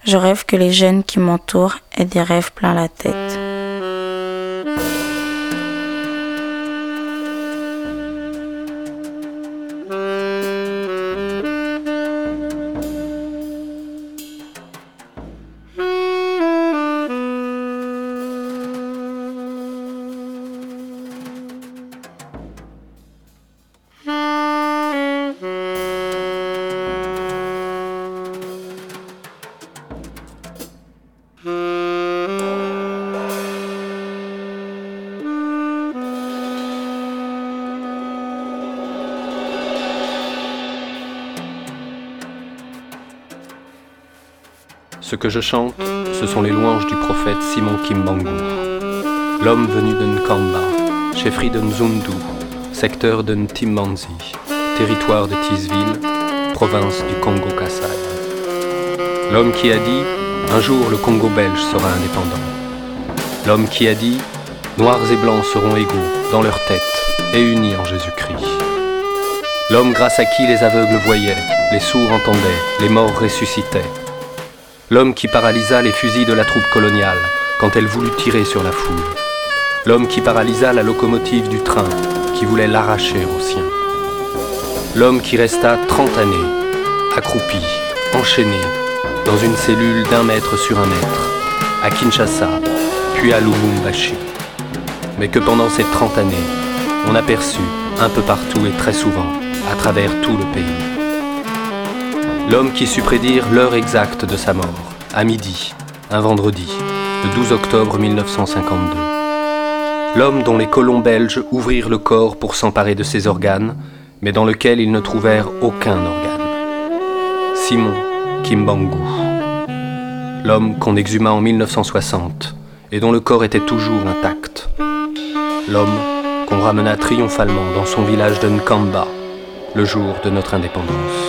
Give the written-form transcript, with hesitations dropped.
Je rêve que les jeunes qui m'entourent aient des rêves plein la tête. Ce que je chante, ce sont les louanges du prophète Simon Kimbangu, l'homme venu de Nkamba, chefferie de Nzundu, secteur de Ntimanzi, territoire de Tisville, province du Congo-Kassai. L'homme qui a dit « Un jour le Congo belge sera indépendant ». L'homme qui a dit « Noirs et blancs seront égaux dans leur tête et unis en Jésus-Christ ». L'homme grâce à qui les aveugles voyaient, les sourds entendaient, les morts ressuscitaient. L'homme qui paralysa les fusils de la troupe coloniale quand elle voulut tirer sur la foule. L'homme qui paralysa la locomotive du train qui voulait l'arracher aux siens. L'homme qui resta 30 années, accroupi, enchaîné, dans une cellule d'1 mètre sur 1 mètre, à Kinshasa, puis à Lubumbashi. Mais que pendant ces 30 années, on aperçut, un peu partout et très souvent, à travers tout le pays. L'homme qui sut prédire l'heure exacte de sa mort, à midi, un vendredi, le 12 octobre 1952. L'homme dont les colons belges ouvrirent le corps pour s'emparer de ses organes, mais dans lequel ils ne trouvèrent aucun organe. Simon Kimbangu. L'homme qu'on exhuma en 1960 et dont le corps était toujours intact. L'homme qu'on ramena triomphalement dans son village de Nkamba, le jour de notre indépendance.